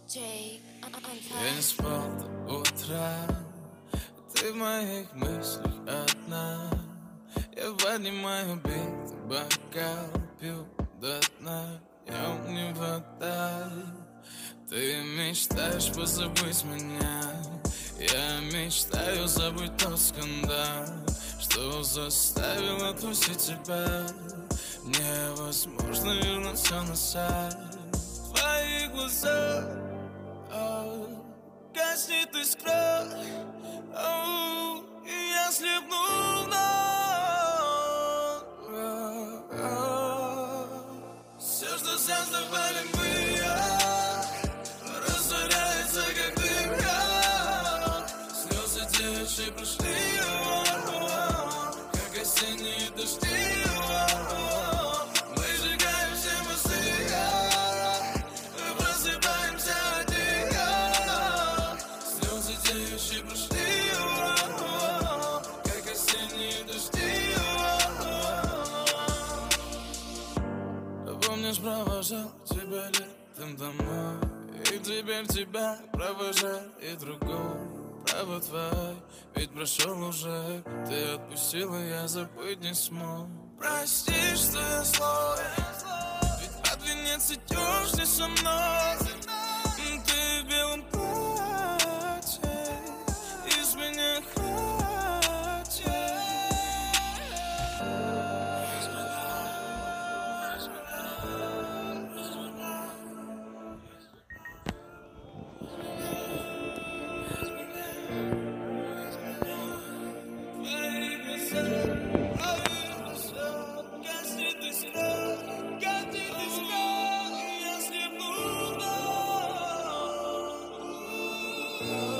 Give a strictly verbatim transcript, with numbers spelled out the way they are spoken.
Я не спал до утра, ты в моих мыслях одна. Я поднимаю бит, бокал пью до дна. Я не вода. Ты мечтаешь позабыть меня, я мечтаю забыть тот скандал, что заставил отпустить тебя. Невозможно вернуться назад. Твои глаза, oh, гаснет искра, oh, и я слепну вновь. oh, oh. Все, что создавали мы, растворяется, как дымка. Слезы девичьи прошли, как осенние дожди. Мы сжигаем все мосты, мы просыпаемся одни. Слезы девичьи прошли, как осенние дожди. Помнишь, провожал тебя летом домой, и теперь тебя провожает и другой. Право твой, ведь прошел уже, ты отпустила, я забыть не смог. Прости, что я злой, ведь под венец идешь не со мной. Ты в белом платье, из меня хватит. Oh